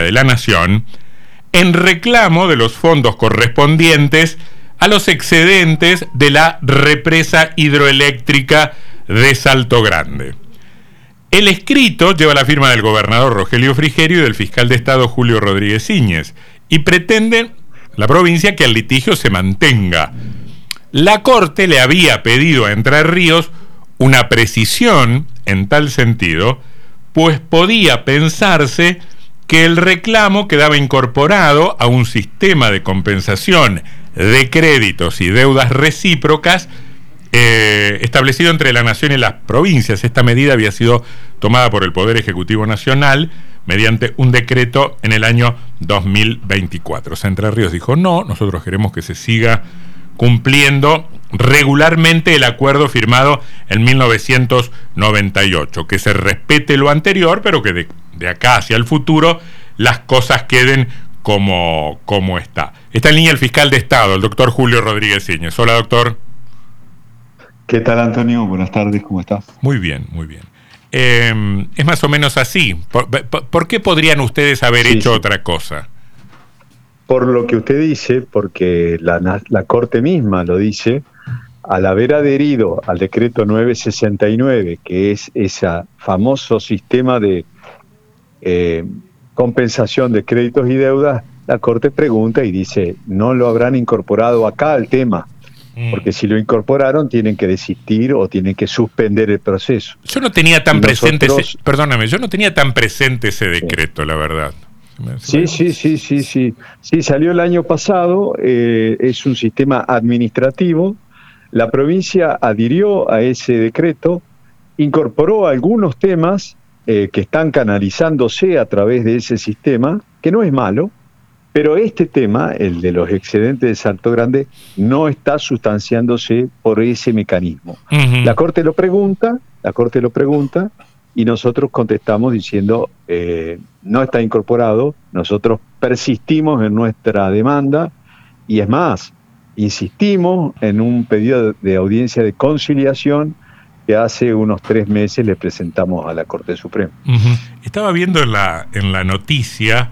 de la Nación en reclamo de los fondos correspondientes a los excedentes de la represa hidroeléctrica de Salto Grande. El escrito lleva la firma del gobernador Rogelio Frigerio y del fiscal de Estado Julio Rodríguez Íñez y pretende la provincia que el litigio se mantenga. La Corte le había pedido a Entre Ríos una precisión en tal sentido, pues podía pensarse que el reclamo quedaba incorporado a un sistema de compensación de créditos y deudas recíprocas establecido entre la Nación y las provincias. Esta medida había sido tomada por el Poder Ejecutivo Nacional mediante un decreto en el año 2024. Entre Ríos dijo, no, nosotros queremos que se siga cumpliendo regularmente el acuerdo firmado en 1998, que se respete lo anterior, pero que de acá hacia el futuro las cosas queden como está. Está en línea el fiscal de Estado, el doctor Julio Rodríguez Íñez. Hola, doctor. ¿Qué tal, Antonio? Buenas tardes, ¿cómo estás? Muy bien, muy bien. Es más o menos así. ¿Por qué podrían ustedes haber hecho otra cosa? Por lo que usted dice, porque la Corte misma lo dice, al haber adherido al decreto 969, que es ese famoso sistema de compensación de créditos y deudas, la Corte pregunta y dice, no lo habrán incorporado acá al tema, porque si lo incorporaron tienen que desistir o tienen que suspender el proceso. Yo no tenía tan presente ese decreto, la verdad. Sí, salió el año pasado, es un sistema administrativo. La provincia adhirió a ese decreto, incorporó algunos temas que están canalizándose a través de ese sistema, que no es malo, pero este tema, el de los excedentes de Salto Grande, no está sustanciándose por ese mecanismo. Uh-huh. La Corte lo pregunta, y nosotros contestamos diciendo, no está incorporado, nosotros persistimos en nuestra demanda, y es más, insistimos en un pedido de audiencia de conciliación que hace unos 3 meses le presentamos a la Corte Suprema. Uh-huh. Estaba viendo en la noticia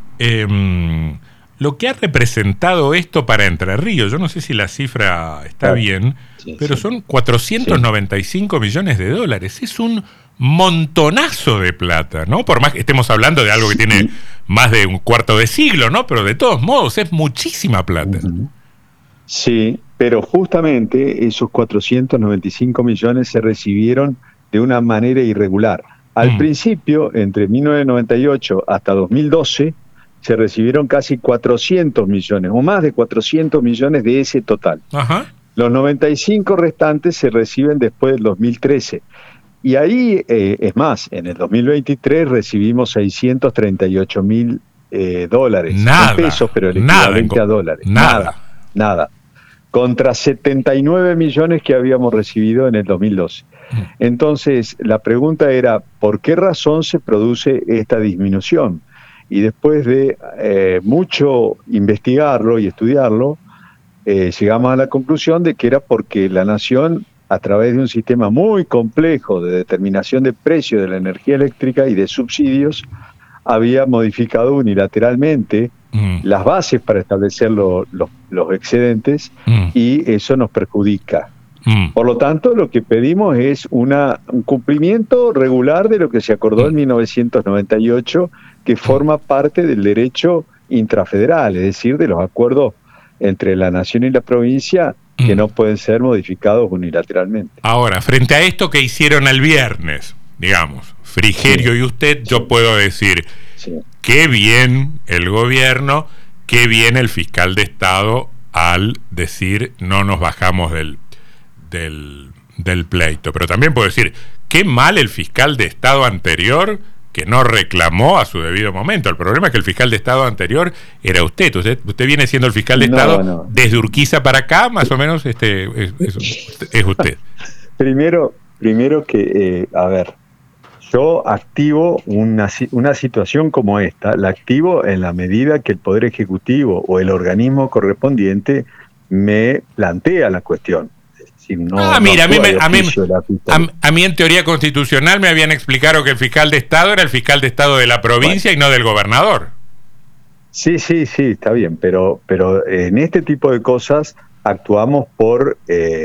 lo que ha representado esto para Entre Ríos. Yo no sé si la cifra está bien, pero son 495 millones de dólares. Es un montonazo de plata, ¿no? Por más que estemos hablando de algo que tiene más de un cuarto de siglo, ¿no? Pero de todos modos es muchísima plata. Uh-huh. Sí, pero justamente esos 495 millones se recibieron de una manera irregular. Al principio, entre 1998 hasta 2012, se recibieron casi 400 millones, o más de 400 millones de ese total. Ajá. Los 95 restantes se reciben después del 2013. Y ahí, es más, en el 2023 recibimos 638 mil dólares. Nada. En pesos, pero el equivalente a dólares. Nada. Contra 79 millones que habíamos recibido en el 2012. Entonces, la pregunta era, ¿por qué razón se produce esta disminución? Y después de mucho investigarlo y estudiarlo, llegamos a la conclusión de que era porque la Nación, a través de un sistema muy complejo de determinación de precios de la energía eléctrica y de subsidios, había modificado unilateralmente las bases para establecer los excedentes, y eso nos perjudica. Por lo tanto, lo que pedimos es un cumplimiento regular de lo que se acordó en 1998, que forma parte del derecho intrafederal, es decir, de los acuerdos entre la Nación y la provincia, que no pueden ser modificados unilateralmente. Ahora, frente a esto que hicieron el viernes, digamos, Frigerio y usted, yo puedo decir, qué bien el gobierno, qué bien el fiscal de Estado al decir no nos bajamos del pleito. Pero también puedo decir, qué mal el fiscal de Estado anterior que no reclamó a su debido momento. El problema es que el fiscal de Estado anterior era usted. Usted viene siendo el fiscal de Estado desde Urquiza para acá, más o menos es usted. Primero que, yo activo una situación como esta, la activo en la medida que el Poder Ejecutivo o el organismo correspondiente me plantea la cuestión. A mí en teoría constitucional me habían explicado que el fiscal de Estado era el fiscal de Estado de la provincia y no del gobernador. Sí, está bien, pero en este tipo de cosas actuamos por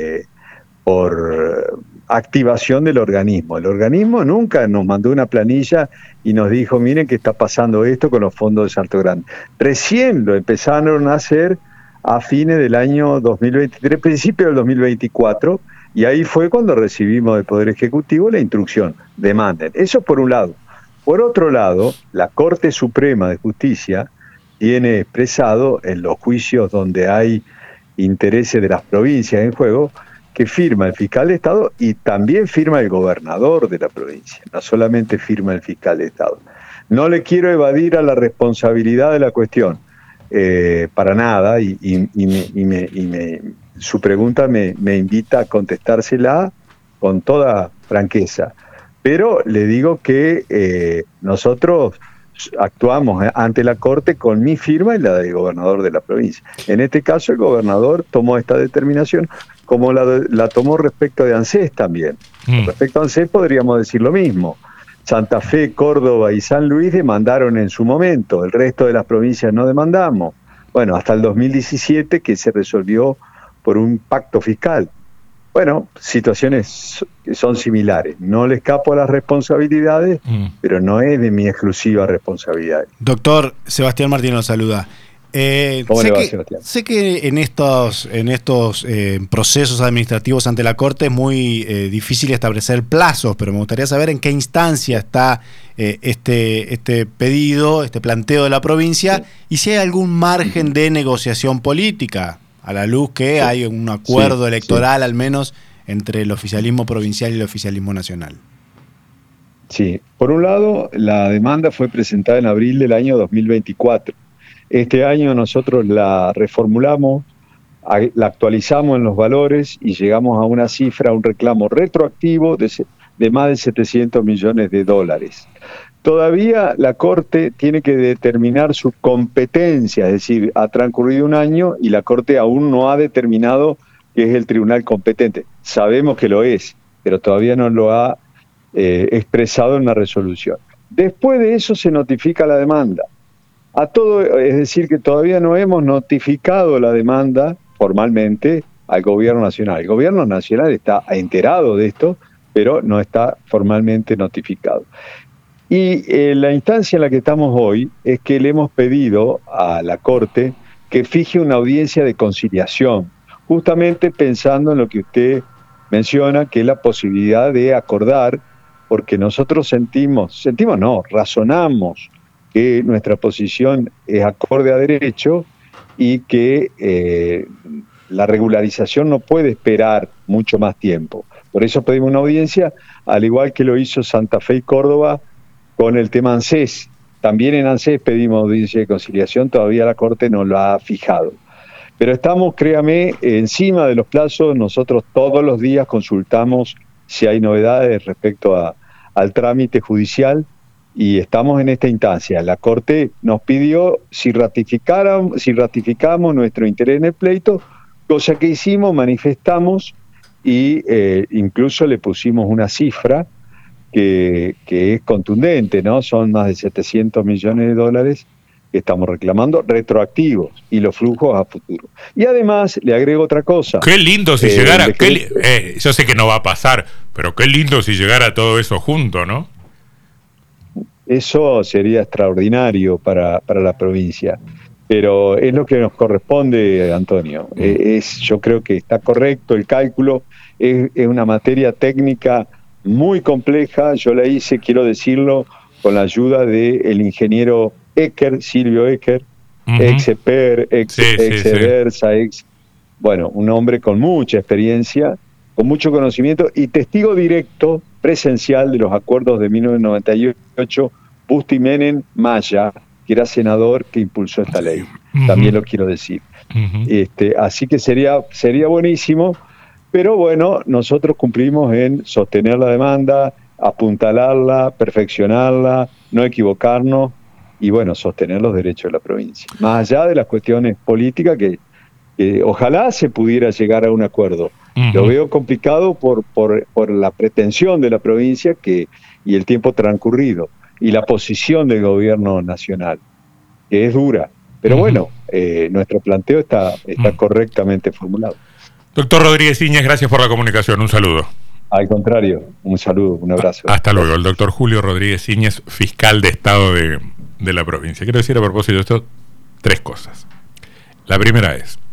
activación del organismo. El organismo nunca nos mandó una planilla y nos dijo, miren que está pasando esto con los fondos de Salto Grande. Recién lo empezaron a hacer a fines del año 2023, principio del 2024, y ahí fue cuando recibimos del Poder Ejecutivo la instrucción, demanden. Eso por un lado. Por otro lado, la Corte Suprema de Justicia tiene expresado en los juicios donde hay intereses de las provincias en juego, que firma el fiscal de Estado y también firma el gobernador de la provincia, no solamente firma el fiscal de Estado. No le quiero evadir a la responsabilidad de la cuestión, para nada, su pregunta me invita a contestársela con toda franqueza. Pero le digo que nosotros actuamos ante la Corte con mi firma y la del gobernador de la provincia. En este caso, el gobernador tomó esta determinación, como la tomó respecto de ANSES también. Respecto a ANSES podríamos decir lo mismo. Santa Fe, Córdoba y San Luis demandaron en su momento, el resto de las provincias no demandamos. Bueno, hasta el 2017 que se resolvió por un pacto fiscal. Bueno, situaciones que son similares. No le escapo a las responsabilidades, pero no es de mi exclusiva responsabilidad. Doctor Sebastián Martínez lo saluda. Sé que en estos procesos administrativos ante la Corte es muy difícil establecer plazos, pero me gustaría saber en qué instancia está este pedido, este planteo de la provincia, y si hay algún margen de negociación política, a la luz que hay un acuerdo electoral al menos entre el oficialismo provincial y el oficialismo nacional. Sí, por un lado, la demanda fue presentada en abril del año 2024. Este año nosotros la reformulamos, la actualizamos en los valores y llegamos a una cifra, un reclamo retroactivo de más de 700 millones de dólares. Todavía la Corte tiene que determinar su competencia, es decir, ha transcurrido un año y la Corte aún no ha determinado que es el tribunal competente. Sabemos que lo es, pero todavía no lo ha expresado en una resolución. Después de eso se notifica la demanda. Es decir, que todavía no hemos notificado la demanda formalmente al Gobierno Nacional. El Gobierno Nacional está enterado de esto, pero no está formalmente notificado. Y la instancia en la que estamos hoy es que le hemos pedido a la Corte que fije una audiencia de conciliación, justamente pensando en lo que usted menciona, que es la posibilidad de acordar, porque nosotros razonamos que nuestra posición es acorde a derecho y que la regularización no puede esperar mucho más tiempo. Por eso pedimos una audiencia, al igual que lo hizo Santa Fe y Córdoba con el tema ANSES. También en ANSES pedimos audiencia de conciliación, todavía la Corte no lo ha fijado. Pero estamos, créame, encima de los plazos. Nosotros todos los días consultamos si hay novedades respecto al trámite judicial y estamos en esta instancia. La Corte nos pidió si ratificamos nuestro interés en el pleito, cosa que hicimos, manifestamos y incluso le pusimos una cifra que es contundente, ¿no? Son más de 700 millones de dólares que estamos reclamando retroactivos y los flujos a futuro. Y además le agrego otra cosa. Qué lindo si llegara, yo sé que no va a pasar, pero qué lindo si llegara todo eso junto, ¿no? Eso sería extraordinario para la provincia, pero es lo que nos corresponde, Antonio. Yo creo que está correcto el cálculo, es una materia técnica muy compleja. Yo la hice, quiero decirlo, con la ayuda del ingeniero Ecker, Silvio Ecker, ex-EPER, ex-EVERSA, un hombre con mucha experiencia, con mucho conocimiento y testigo directo, presencial de los acuerdos de 1998, Busti Menem Maya, que era senador que impulsó esta ley. También lo quiero decir. Así que sería buenísimo. Pero bueno, nosotros cumplimos en sostener la demanda, apuntalarla, perfeccionarla, no equivocarnos y bueno, sostener los derechos de la provincia. Más allá de las cuestiones políticas que ojalá se pudiera llegar a un acuerdo. Lo veo complicado por la pretensión de la provincia y el tiempo transcurrido y la posición del gobierno nacional, que es dura. Pero bueno, nuestro planteo está correctamente formulado. Doctor Rodríguez Íñez, gracias por la comunicación. Un saludo. Al contrario, un saludo, un abrazo. Hasta luego. El doctor Julio Rodríguez Íñez, fiscal de Estado de la provincia. Quiero decir a propósito de esto 3 cosas. La primera es: